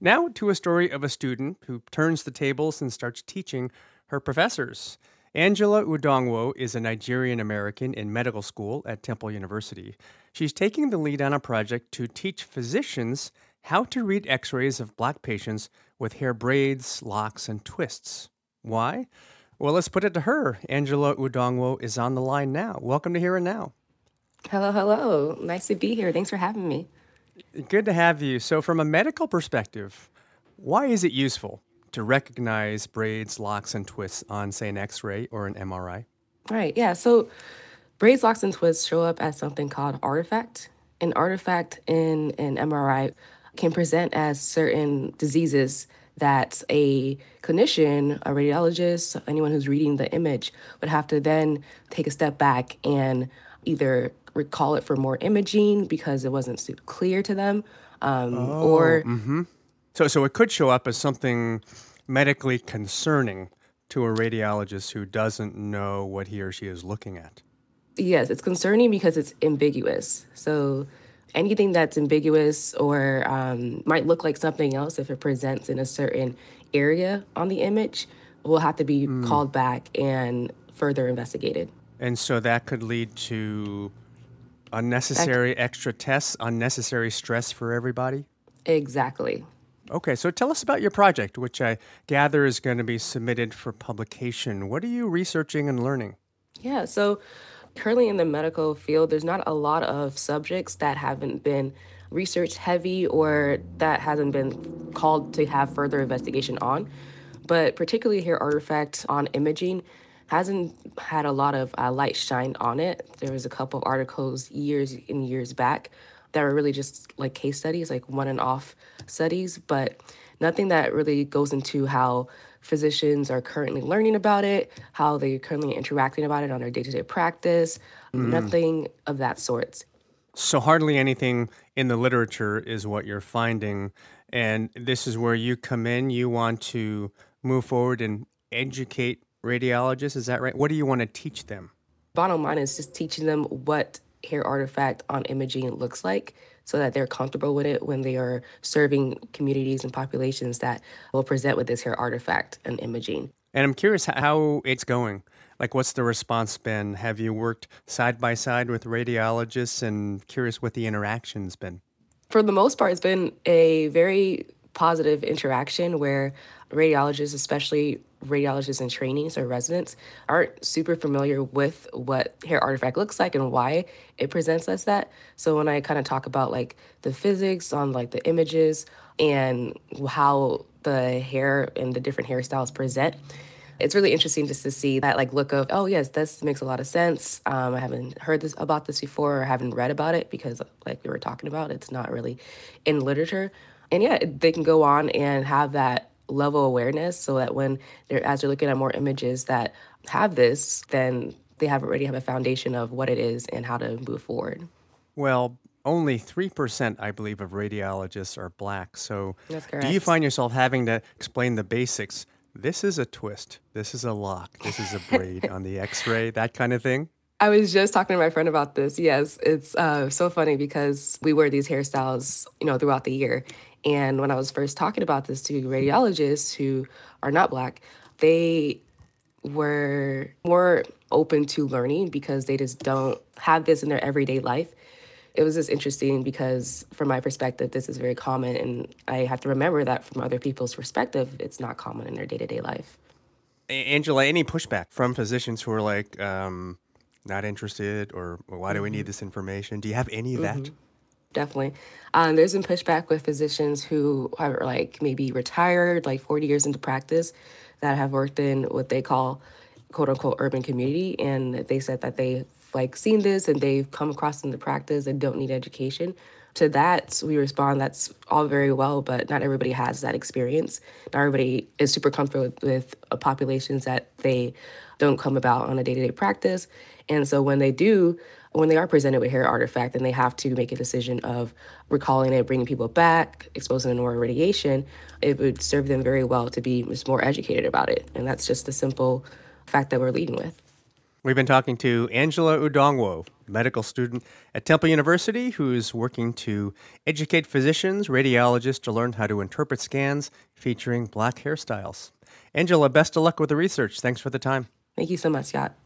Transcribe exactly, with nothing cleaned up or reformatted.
Now to a story of a student who turns the tables and starts teaching her professors. Angela Udongwo is a Nigerian American in medical school at Temple University. She's taking the lead on a project to teach physicians how to read x rays of black patients with hair braids, locks, and twists. Why? Well, let's put it to her. Angela Udongwo is on the line now. Welcome to Here and Now. Hello, hello. Nice to be here. Thanks for having me. Good to have you. So, from a medical perspective, why is it useful to recognize braids, locks, and twists on, say, an x ray or an M R I? Right, yeah. So braids, locks, and twists show up as something called artifact. An artifact in an M R I can present as certain diseases that a clinician, a radiologist, anyone who's reading the image would have to then take a step back and either recall it for more imaging because it wasn't super clear to them, um, Oh, or mm-hmm. So, so it could show up as something medically concerning to a radiologist who doesn't know what he or she is looking at. yes, it's concerning because it's ambiguous. So anything that's ambiguous or um, might look like something else if it presents in a certain area on the image will have to be Mm. called back and further investigated. And so that could lead to That, unnecessary extra tests, unnecessary stress for everybody? exactly. Okay, so tell us about your project, which I gather is going to be submitted for publication. What are you researching and learning? Yeah, so currently in the medical field, there's not a lot of subjects that haven't been research heavy or that hasn't been called to have further investigation on. But particularly here, artifact on imaging hasn't had a lot of uh, light shined on it. There was a couple of articles years and years back that were really just like case studies, like one and off studies, but nothing that really goes into how physicians are currently learning about it, how they're currently interacting about it on their day to day practice, Mm. nothing of that sort. So, hardly anything in the literature is what you're finding. And this is where you come in. You want to move forward and educate radiologists. Is that right? What do you want to teach them? Bottom line is just teaching them what hair artifact on imaging looks like so that they're comfortable with it when they are serving communities and populations that will present with this hair artifact and imaging. And I'm curious h- how it's going. Like, what's the response been? Have you worked side by side with radiologists, and curious what the interaction's been? For the most part, it's been a very positive interaction where radiologists, especially radiologists in training, so residents, aren't super familiar with what hair artifact looks like and why it presents as that. So when I kind of talk about like the physics on like the images and how the hair and the different hairstyles present, it's really interesting just to see that like look of, oh yes, this makes a lot of sense. Um, I haven't heard this about this before or haven't read about it because like we were talking about, it's not really in literature. And yeah, they can go on and have that level of awareness so that when they're as they're looking at more images that have this, then they have already have a foundation of what it is and how to move forward. Well, only three percent, I believe, of radiologists are black. So, That's do you correct. find yourself having to explain the basics? This is a twist. This is a lock. This is a braid on the x ray, that kind of thing? I was just talking to my friend about this. Yes, it's uh, so funny because we wear these hairstyles, you know, throughout the year. And when I was first talking about this to radiologists who are not black, they were more open to learning because they just don't have this in their everyday life. It was just interesting because, from my perspective, this is very common. And I have to remember that from other people's perspective, it's not common in their day to day life. A- Angela, any pushback from physicians who are like, um, not interested, or why do we need hmm this information? Do you have any of that? hmm Definitely. Um, there's been pushback with physicians who are like maybe retired, like forty years into practice, that have worked in what they call quote unquote urban community. And they said that they've like seen this and they've come across in the practice and don't need education. To that, we respond that's all very well, but not everybody has that experience. Not everybody is super comfortable with, with uh, populations that they don't come about on a day to day practice. And so when they do, when they are presented with hair artifact and they have to make a decision of recalling it, bringing people back, exposing them to more radiation, it would serve them very well to be just more educated about it. And that's just the simple fact that we're leading with. We've been talking to Angela Udongwo, medical student at Temple University, who's working to educate physicians, radiologists to learn how to interpret scans featuring Black hairstyles. Angela, best of luck with the research. Thanks for the time. Thank you so much, Scott.